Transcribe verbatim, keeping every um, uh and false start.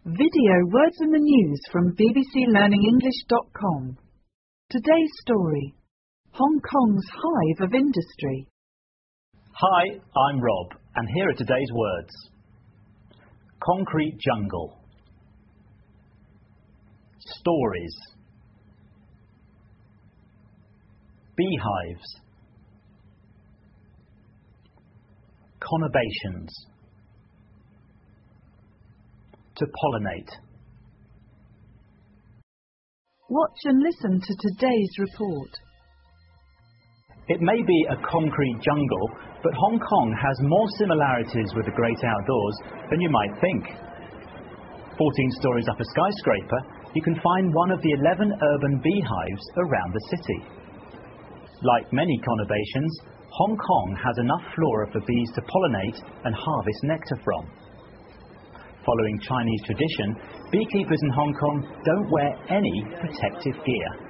Video Words in the News from B B C Learning English dot com. Today's story: Hong Kong's Hive of Industry. Hi, I'm Rob, and here are today's words. Concrete jungle. Stories. Beehives. Conurbations. To pollinate. Watch and listen to today's report. It may be a concrete jungle, but Hong Kong has more similarities with the great outdoors than you might think. fourteen stories up a skyscraper, you can find one of the eleven urban beehives around the city. Like many conurbations, Hong Kong has enough flora for bees to pollinate and harvest nectar from. Following Chinese tradition, beekeepers in Hong Kong don't wear any protective gear.